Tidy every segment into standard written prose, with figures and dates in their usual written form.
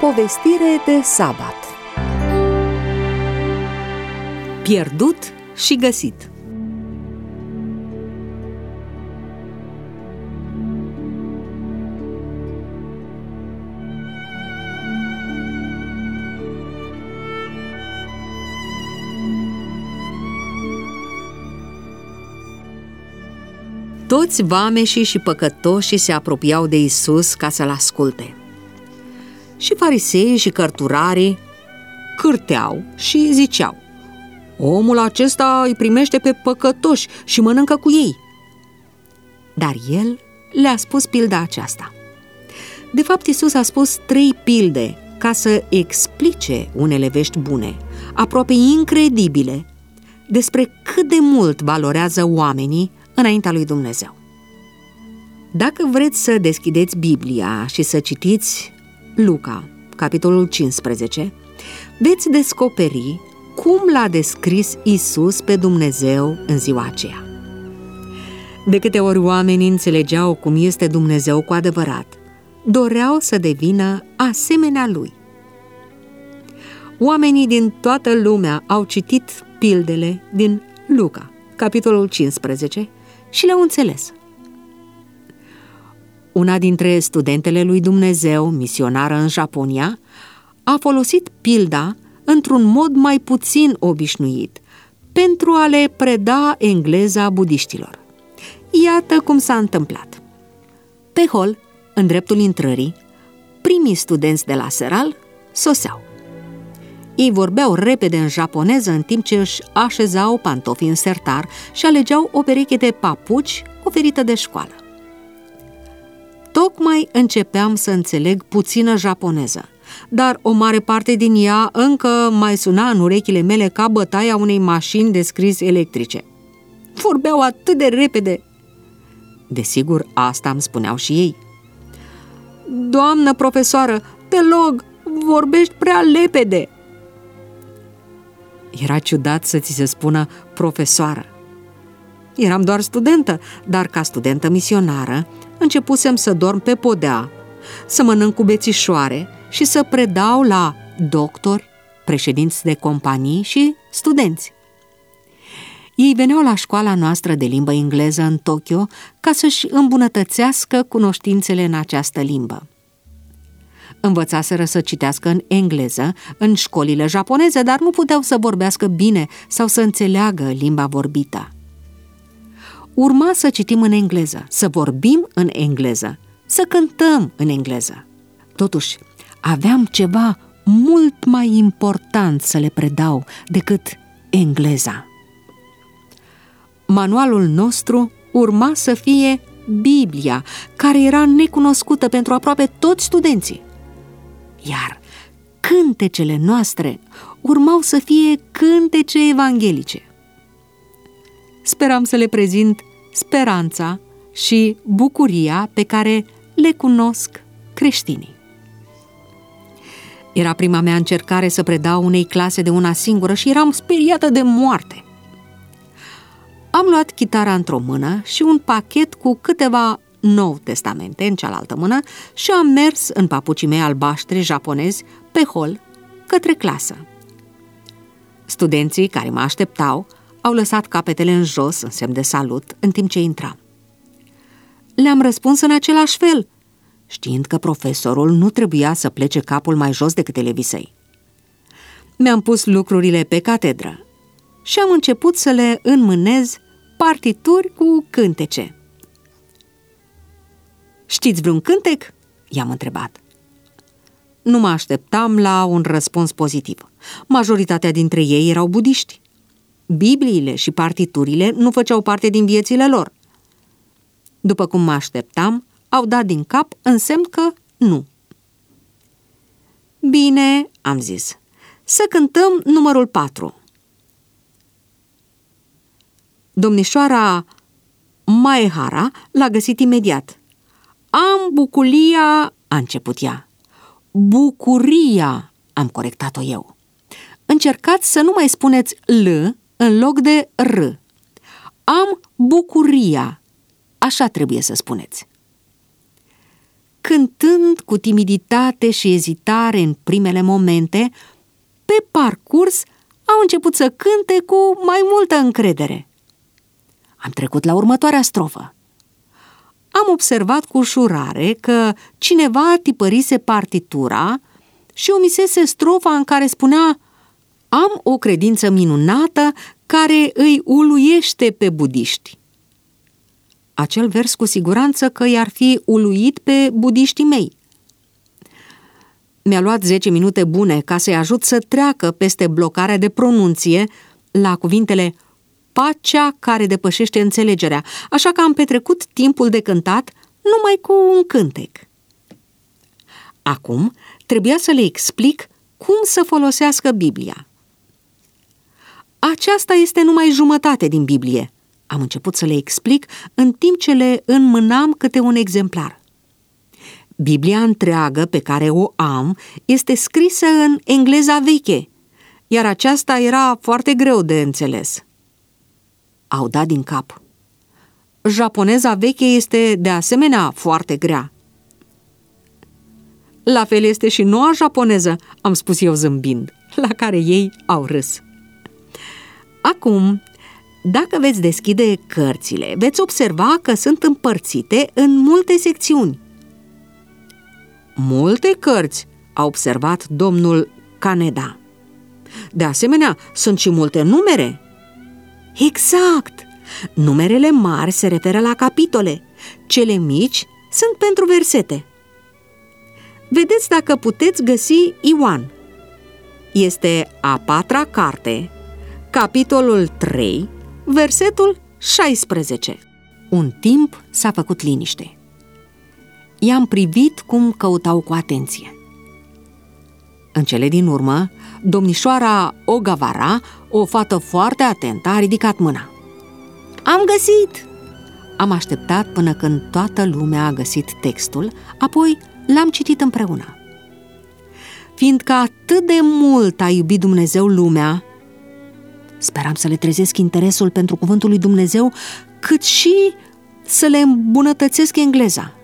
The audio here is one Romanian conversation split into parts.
Povestire de sabat. Pierdut și găsit. Toți vameșii și păcătoșii se apropiau de Iisus ca să-L asculte. Și fariseii și cărturarii cârteau și ziceau: omul acesta îi primește pe păcătoși și mănâncă cu ei. Dar El le-a spus pilda aceasta. De fapt, Iisus a spus 3 pilde ca să explice unele vești bune, aproape incredibile, despre cât de mult valorează oamenii înaintea lui Dumnezeu. Dacă vreți să deschideți Biblia și să citiți Luca, capitolul 15, veți descoperi cum l-a descris Iisus pe Dumnezeu în ziua aceea. De câte ori oamenii înțelegeau cum este Dumnezeu cu adevărat, doreau să devină asemenea Lui. Oamenii din toată lumea au citit pildele din Luca, capitolul 15, și le-au înțeles. Una dintre studentele lui Dumnezeu, misionară în Japonia, a folosit pilda într-un mod mai puțin obișnuit pentru a le preda engleza budiștilor. Iată cum s-a întâmplat. Pe hol, în dreptul intrării, primii studenți de la seral soseau. Ei vorbeau repede în japoneză în timp ce își așezau pantofii în sertar și alegeau o pereche de papuci oferită de școală. Tocmai începeam să înțeleg puțină japoneză, dar o mare parte din ea încă mai suna în urechile mele ca bătaia unei mașini de scris electrice. Vorbeau atât de repede! Desigur, asta îmi spuneau și ei. Doamnă profesoară, te rog, vorbești prea lepede! Era ciudat să ți se spună profesoară. Eram doar studentă, dar ca studentă misionară începusem să dorm pe podea, să mănânc cu bețișoare și să predau la doctori, președinți de companii și studenți. Ei veneau la școala noastră de limbă engleză în Tokyo ca să-și îmbunătățească cunoștințele în această limbă. Învățaseră să citească în engleză în școlile japoneze, dar nu puteau să vorbească bine sau să înțeleagă limba vorbită. Urma să citim în engleză, să vorbim în engleză, să cântăm în engleză. Totuși, aveam ceva mult mai important să le predau decât engleza. Manualul nostru urma să fie Biblia, care era necunoscută pentru aproape toți studenții. Iar cântecele noastre urmau să fie cântece evanghelice. Speram să le prezint speranța și bucuria pe care le cunosc creștinii. Era prima mea încercare să predau unei clase de una singură și eram speriată de moarte. Am luat chitara într-o mână și un pachet cu câteva Nou Testamente în cealaltă mână și am mers în papucii mei albaștri japonezi pe hol către clasă. Studenții care mă așteptau au lăsat capetele în jos în semn de salut în timp ce intram. Le-am răspuns în același fel, știind că profesorul nu trebuia să plece capul mai jos decât elevii săi. Mi-am pus lucrurile pe catedră și am început să le înmânez partituri cu cântece. Știți vreun cântec? I-am întrebat. Nu mă așteptam la un răspuns pozitiv. Majoritatea dintre ei erau budiști. Bibliile și partiturile nu făceau parte din viețile lor. După cum mă așteptam, au dat din cap în semn că nu. Bine, am zis, să cântăm numărul 4. Domnișoara Maehara l-a găsit imediat. Am bucuria, a început ea. Bucuria, am corectat-o eu. Încercați să nu mai spuneți L în loc de R. Am bucuria, așa trebuie să spuneți. Cântând cu cu timiditate și ezitare în primele momente, pe parcurs au început să cânte cu mai multă încredere. Am trecut la următoarea strofă. Am observat cu ușurare că cineva tipărise partitura și omisese strofa în care spunea: am o credință minunată care îi uluiește pe budiști. Acel vers cu siguranță că i-ar fi uluit pe budiștii mei. Mi-a luat 10 minute bune ca să-i ajut să treacă peste blocarea de pronunție la cuvintele pacea care depășește înțelegerea, așa că am petrecut timpul de cântat numai cu un cântec. Acum trebuia să le explic cum să folosească Biblia. Aceasta este numai jumătate din Biblie. Am început să le explic în timp ce le înmânam câte un exemplar. Biblia întreagă pe care o am este scrisă în engleza veche, iar aceasta era foarte greu de înțeles. Au dat din cap. Japoneza veche este de asemenea foarte grea. La fel este și noua japoneză, am spus eu zâmbind, la care ei au râs. Acum, dacă veți deschide cărțile, veți observa că sunt împărțite în multe secțiuni. Multe cărți, a observat domnul Kaneda. De asemenea, sunt și multe numere. Exact! Numerele mari se referă la capitole, cele mici sunt pentru versete. Vedeți dacă puteți găsi Ioan. Este a 4-a carte, capitolul 3, versetul 16. Un timp s-a făcut liniște. I-am privit cum căutau cu atenție. În cele din urmă, domnișoara Ogavara, o fată foarte atentă, a ridicat mâna. Am găsit! Am așteptat până când toată lumea a găsit textul, apoi l-am citit împreună. Fiindcă atât de mult a iubit Dumnezeu lumea, speram să le trezesc interesul pentru cuvântul lui Dumnezeu, cât și să le îmbunătățesc engleza.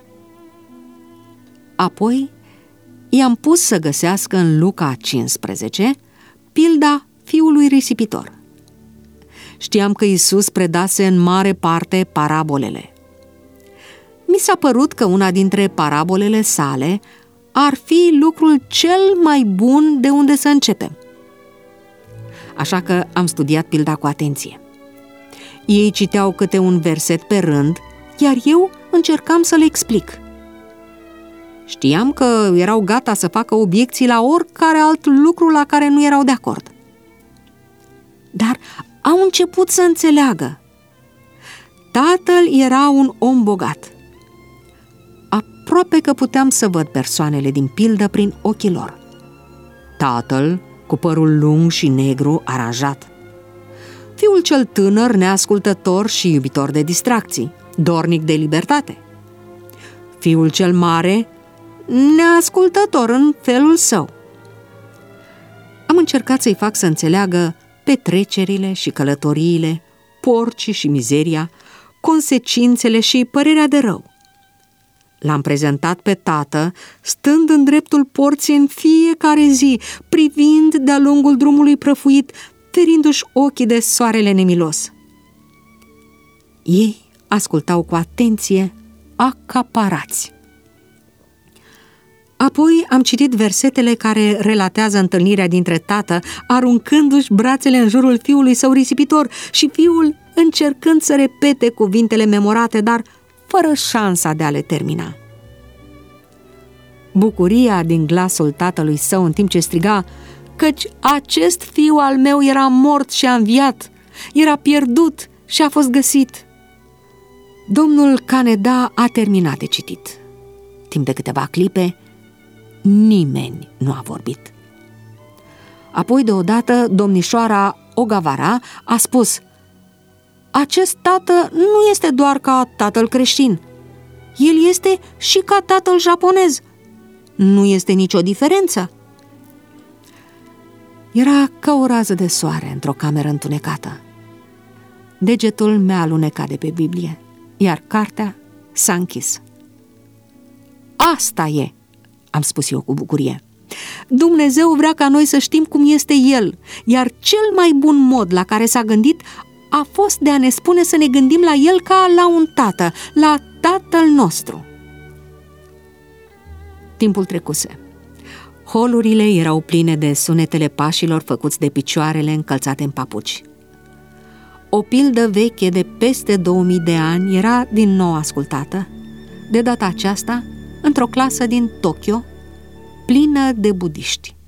Apoi i-am pus să găsească în Luca 15 pilda fiului risipitor. Știam că Iisus predase în mare parte parabolele. Mi s-a părut că una dintre parabolele sale ar fi lucrul cel mai bun de unde să începem. Așa că am studiat pilda cu atenție. Ei citeau câte un verset pe rând, iar eu încercam să le explic. Știam că erau gata să facă obiecții la oricare alt lucru la care nu erau de acord. Dar au început să înțeleagă. Tatăl era un om bogat. Aproape că puteam să văd persoanele din pildă prin ochii lor. Tatăl, cu părul lung și negru aranjat. Fiul cel tânăr, neascultător și iubitor de distracții, dornic de libertate. Fiul cel mare, neascultător în felul său. Am încercat să-i fac să înțeleagă petrecerile și călătoriile, porcii și mizeria, consecințele și părerea de rău. L-am prezentat pe tată, stând în dreptul porții în fiecare zi, privind de-a lungul drumului prăfuit, ferindu-și ochii de soarele nemilos. Ei ascultau cu atenție, acaparați. Apoi am citit versetele care relatează întâlnirea dintre tată, aruncându-și brațele în jurul fiului său risipitor și fiul încercând să repete cuvintele memorate, dar fără șansa de a le termina. Bucuria din glasul tatălui său în timp ce striga, căci acest fiu al meu era mort și a înviat, era pierdut și a fost găsit. Domnul Kaneda a terminat de citit. Timp de câteva clipe, nimeni nu a vorbit. Apoi, deodată, domnișoara Ogavara a spus, acest tată nu este doar ca tatăl creștin, el este și ca tatăl japonez. Nu este nicio diferență. Era ca o rază de soare într-o cameră întunecată. Degetul mi-a alunecat de pe Biblie, iar cartea s-a închis. Asta e, am spus eu cu bucurie. Dumnezeu vrea ca noi să știm cum este El, iar cel mai bun mod la care s-a gândit a fost de a ne spune să ne gândim la El ca la un tată, la Tatăl nostru. Timpul trecuse. Holurile erau pline de sunetele pașilor făcuți de picioarele încălțate în papuci. O pildă veche de peste 2000 de ani era din nou ascultată, de data aceasta într-o clasă din Tokyo, plină de budiști.